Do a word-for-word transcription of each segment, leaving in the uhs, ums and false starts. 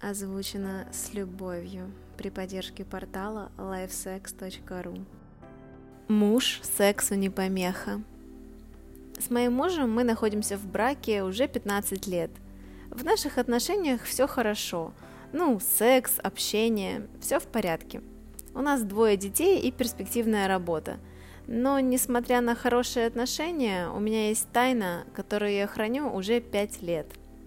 Озвучено с любовью при поддержке портала лайфсекс точка ру. Муж сексу не помеха. С моим мужем мы находимся в браке уже пятнадцать лет. В наших отношениях все хорошо. Ну, секс, общение, все в порядке. У нас двое детей и перспективная работа. Но, несмотря на хорошие отношения, у меня есть тайна, которую я храню уже пять лет.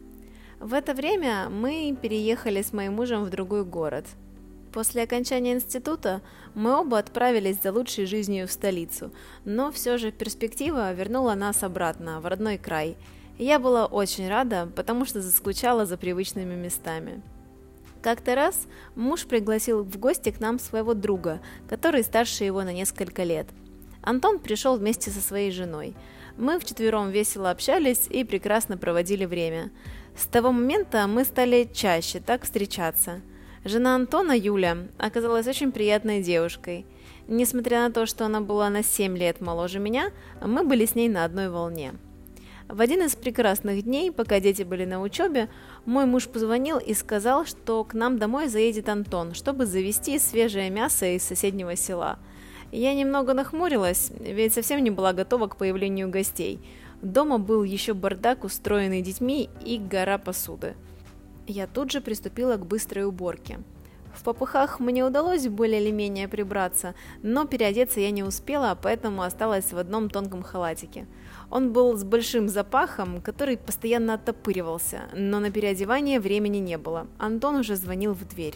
В это время мы переехали с моим мужем в другой город. После окончания института мы оба отправились за лучшей жизнью в столицу, но все же перспектива вернула нас обратно, в родной край. И я была очень рада, потому что заскучала за привычными местами. Как-то раз муж пригласил в гости к нам своего друга, который старше его на несколько лет. Антон пришел вместе со своей женой. Мы вчетвером весело общались и прекрасно проводили время. С того момента мы стали чаще так встречаться. Жена Антона, Юля, оказалась очень приятной девушкой. Несмотря на то, что она была на семь лет моложе меня, мы были с ней на одной волне. В один из прекрасных дней, пока дети были на учебе, мой муж позвонил и сказал, что к нам домой заедет Антон, чтобы завезти свежее мясо из соседнего села. Я немного нахмурилась, ведь совсем не была готова к появлению гостей. Дома был еще бардак, устроенный детьми, и гора посуды. Я тут же приступила к быстрой уборке. В попыхах мне удалось более или менее прибраться, но переодеться я не успела, поэтому осталась в одном тонком халатике. Он был с большим запахом, который постоянно оттопыривался, но на переодевание времени не было. Антон уже звонил в дверь.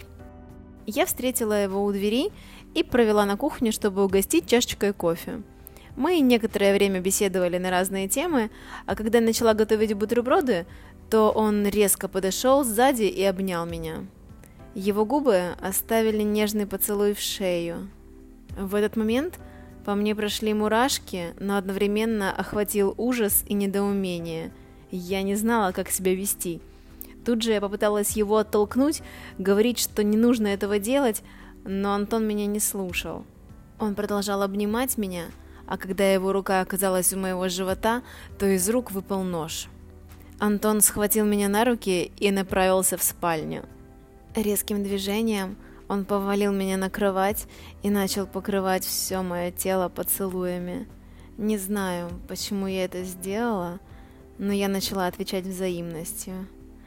Я встретила его у двери и провела на кухню, чтобы угостить чашечкой кофе. Мы некоторое время беседовали на разные темы, а когда начала готовить бутерброды, то он резко подошел сзади и обнял меня. Его губы оставили нежный поцелуй в шею. В этот момент по мне прошли мурашки, но одновременно охватил ужас и недоумение. Я не знала, как себя вести. Тут же я попыталась его оттолкнуть, говорить, что не нужно этого делать, но Антон меня не слушал. Он продолжал обнимать меня, а когда его рука оказалась у моего живота, то из рук выпал нож. Антон схватил меня на руки и направился в спальню. Резким движением он повалил меня на кровать и начал покрывать все мое тело поцелуями. Не знаю, почему я это сделала, но я начала отвечать взаимностью.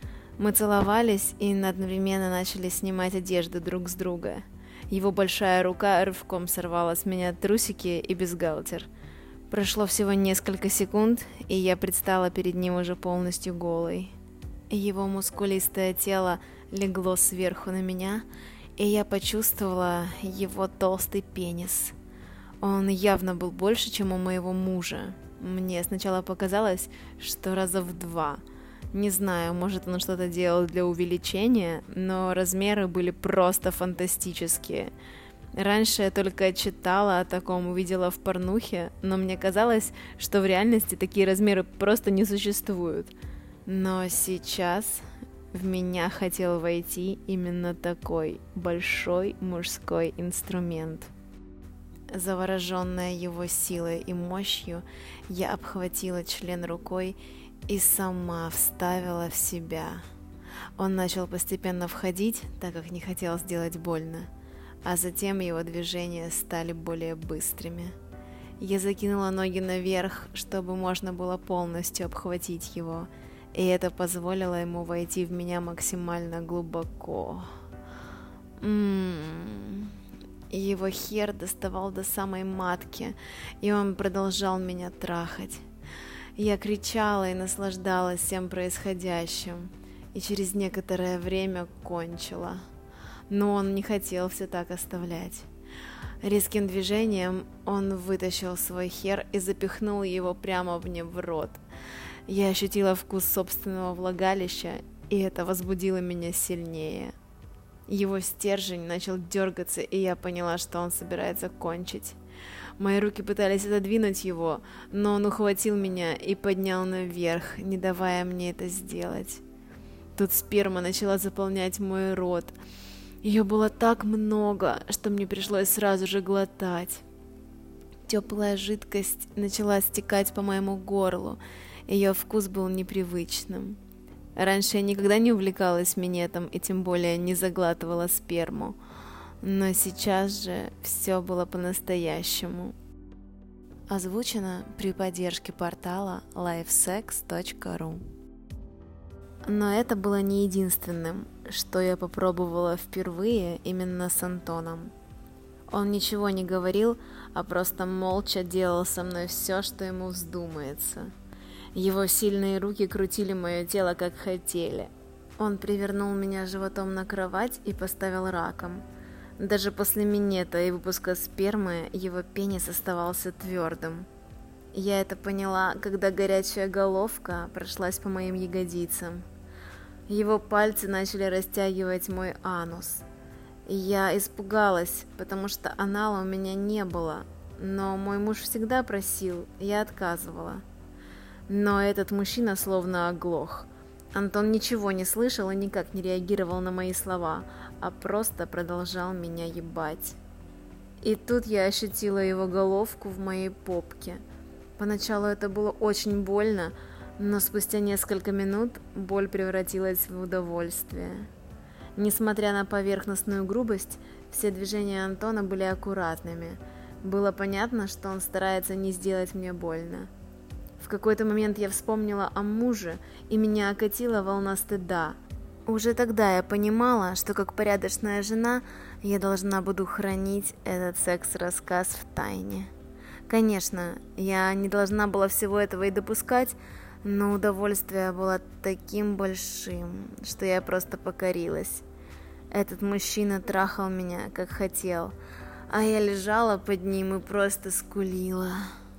Мы целовались и одновременно начали снимать одежду друг с друга. Его большая рука рывком сорвала с меня трусики и бюстгальтер. Прошло всего несколько секунд, и я предстала перед ним уже полностью голой. Его мускулистое тело легло сверху на меня, и я почувствовала его толстый пенис. Он явно был больше, чем у моего мужа. Мне сначала показалось, что раза в два. Не знаю, может, он что-то делал для увеличения, но размеры были просто фантастические. Раньше я только читала о таком, увидела в порнухе, но мне казалось, что в реальности такие размеры просто не существуют. Но сейчас в меня хотел войти именно такой большой мужской инструмент. Завороженная его силой и мощью, я обхватила член рукой и сама вставила в себя. Он начал постепенно входить, так как не хотел сделать больно, а затем его движения стали более быстрыми. Я закинула ноги наверх, чтобы можно было полностью обхватить его, и это позволило ему войти в меня максимально глубоко. М-м-м. Его хер доставал до самой матки, и он продолжал меня трахать. Я кричала и наслаждалась всем происходящим, и через некоторое время кончила. Но он не хотел все так оставлять. Резким движением он вытащил свой хер и запихнул его прямо мне в рот. Я ощутила вкус собственного влагалища, и это возбудило меня сильнее. Его стержень начал дергаться, и я поняла, что он собирается кончить. Мои руки пытались отодвинуть его, но он ухватил меня и поднял наверх, не давая мне это сделать. Тут сперма начала заполнять мой рот. Ее было так много, что мне пришлось сразу же глотать. Теплая жидкость начала стекать по моему горлу, ее вкус был непривычным. Раньше я никогда не увлекалась минетом и тем более не заглатывала сперму. Но сейчас же все было по-настоящему. Озвучено при поддержке портала лайфсекс точка ру. Но это было не единственным, что я попробовала впервые именно с Антоном. Он ничего не говорил, а просто молча делал со мной все, что ему вздумается. Его сильные руки крутили мое тело, как хотели. Он привернул меня животом на кровать и поставил раком. Даже после минета и выпуска спермы его пенис оставался твердым. Я это поняла, когда горячая головка прошлась по моим ягодицам. Его пальцы начали растягивать мой анус. Я испугалась, потому что анала у меня не было, но мой муж всегда просил, я отказывала. Но этот мужчина словно оглох. Антон ничего не слышал и никак не реагировал на мои слова, а просто продолжал меня ебать. И тут я ощутила его головку в моей попке. Поначалу это было очень больно, но спустя несколько минут боль превратилась в удовольствие. Несмотря на поверхностную грубость, все движения Антона были аккуратными. Было понятно, что он старается не сделать мне больно. В какой-то момент я вспомнила о муже, и меня окатила волна стыда. Уже тогда я понимала, что как порядочная жена я должна буду хранить этот секс-рассказ в тайне. Конечно, я не должна была всего этого и допускать, но удовольствие было таким большим, что я просто покорилась. Этот мужчина трахал меня, как хотел, а я лежала под ним и просто скулила.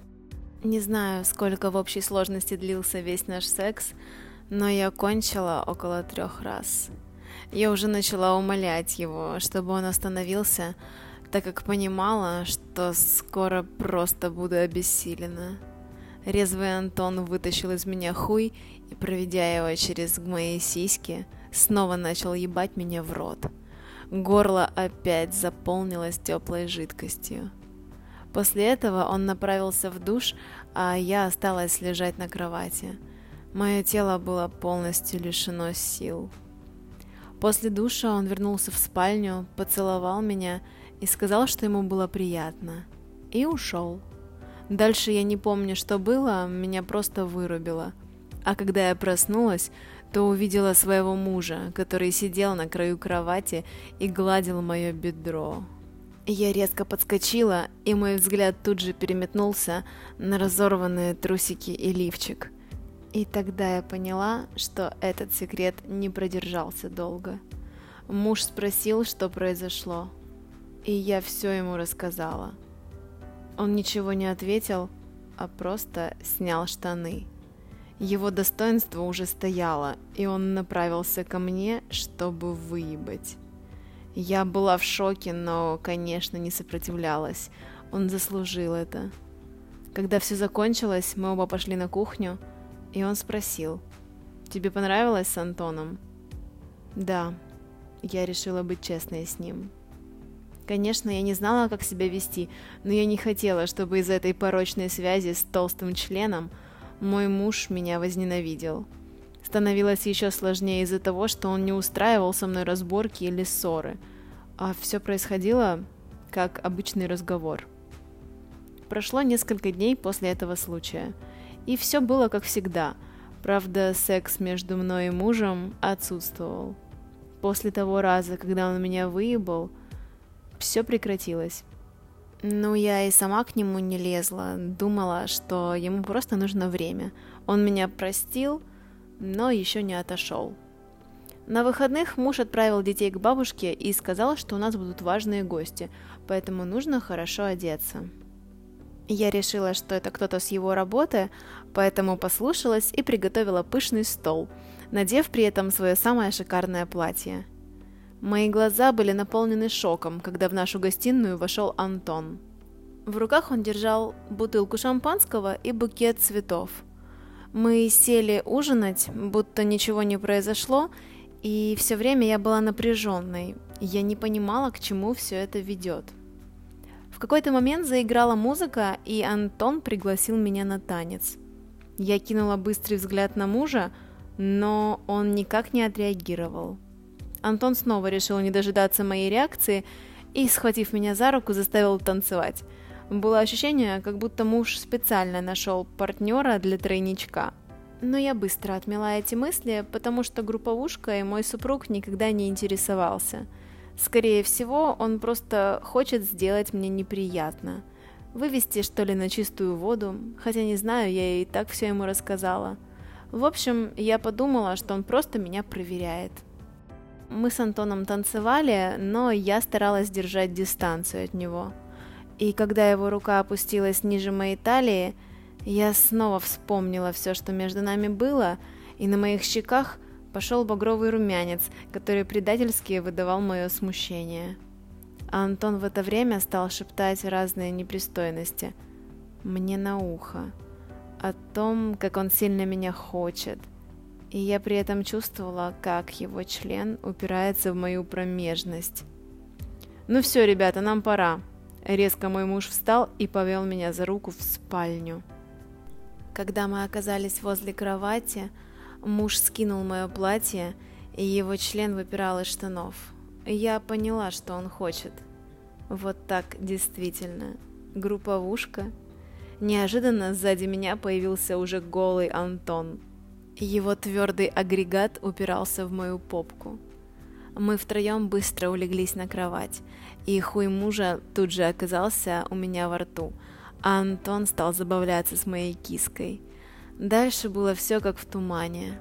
Не знаю, сколько в общей сложности длился весь наш секс, но я кончила около трех раз. Я уже начала умолять его, чтобы он остановился, так как понимала, что скоро просто буду обессилена. Резвый Антон вытащил из меня хуй и, проведя его через мои сиськи, снова начал ебать меня в рот. Горло опять заполнилось теплой жидкостью. После этого он направился в душ, а я осталась лежать на кровати. Мое тело было полностью лишено сил. После душа он вернулся в спальню, поцеловал меня и сказал, что ему было приятно, и ушел. Дальше я не помню, что было, меня просто вырубило. А когда я проснулась, то увидела своего мужа, который сидел на краю кровати и гладил мое бедро. Я резко подскочила, и мой взгляд тут же переметнулся на разорванные трусики и лифчик. И тогда я поняла, что этот секрет не продержался долго. Муж спросил, что произошло, и я все ему рассказала. Он ничего не ответил, а просто снял штаны. Его достоинство уже стояло, и он направился ко мне, чтобы выебать. Я была в шоке, но, конечно, не сопротивлялась. Он заслужил это. Когда все закончилось, мы оба пошли на кухню, и он спросил: «Тебе понравилось с Антоном?» «Да». Я решила быть честной с ним. Конечно, я не знала, как себя вести, но я не хотела, чтобы из этой порочной связи с толстым членом мой муж меня возненавидел. Становилось еще сложнее из-за того, что он не устраивал со мной разборки или ссоры, а все происходило как обычный разговор. Прошло несколько дней после этого случая, и все было как всегда, правда, секс между мной и мужем отсутствовал. После того раза, когда он меня выебал, все прекратилось. Ну, я и сама к нему не лезла, думала, что ему просто нужно время. Он меня простил, но еще не отошел. На выходных муж отправил детей к бабушке и сказал, что у нас будут важные гости, поэтому нужно хорошо одеться. Я решила, что это кто-то с его работы, поэтому послушалась и приготовила пышный стол, надев при этом свое самое шикарное платье. Мои глаза были наполнены шоком, когда в нашу гостиную вошел Антон. В руках он держал бутылку шампанского и букет цветов. Мы сели ужинать, будто ничего не произошло, и все время я была напряженной. Я не понимала, к чему все это ведет. В какой-то момент заиграла музыка, и Антон пригласил меня на танец. Я кинула быстрый взгляд на мужа, но он никак не отреагировал. Антон снова решил не дожидаться моей реакции и, схватив меня за руку, заставил танцевать. Было ощущение, как будто муж специально нашел партнера для тройничка. Но я быстро отмела эти мысли, потому что групповушка и мой супруг никогда не интересовался. Скорее всего, он просто хочет сделать мне неприятно. Вывести, что ли, на чистую воду, хотя не знаю, я и так все ему рассказала. В общем, я подумала, что он просто меня проверяет. Мы с Антоном танцевали, но я старалась держать дистанцию от него. И когда его рука опустилась ниже моей талии, я снова вспомнила все, что между нами было, и на моих щеках пошел багровый румянец, который предательски выдавал мое смущение. А Антон в это время стал шептать разные непристойности мне на ухо о том, как он сильно меня хочет. И я при этом чувствовала, как его член упирается в мою промежность. «Ну все, ребята, нам пора». Резко мой муж встал и повел меня за руку в спальню. Когда мы оказались возле кровати, муж скинул мое платье, и его член выпирал из штанов. Я поняла, что он хочет. Вот так действительно. Групповушка. Неожиданно сзади меня появился уже голый Антон. Его твердый агрегат упирался в мою попку. Мы втроем быстро улеглись на кровать, и хуй мужа тут же оказался у меня во рту, а Антон стал забавляться с моей киской. Дальше было все как в тумане.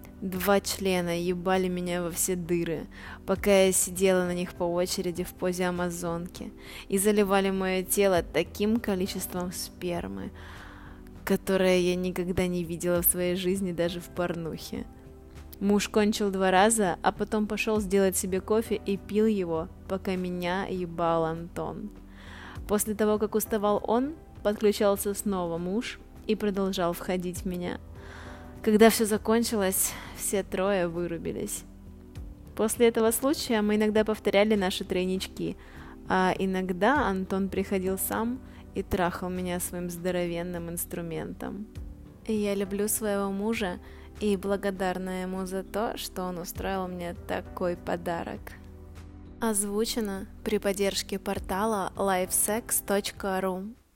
Два члена ебали меня во все дыры, пока я сидела на них по очереди в позе амазонки, и заливали мое тело таким количеством спермы, которое я никогда не видела в своей жизни даже в порнухе. Муж кончил два раза, а потом пошел сделать себе кофе и пил его, пока меня ебал Антон. После того, как уставал он, подключался снова муж и продолжал входить в меня. Когда все закончилось, все трое вырубились. После этого случая мы иногда повторяли наши тройнички, а иногда Антон приходил сам и трахал меня своим здоровенным инструментом. Я люблю своего мужа и благодарна ему за то, что он устроил мне такой подарок. Озвучено при поддержке портала лайфсекс точка ру.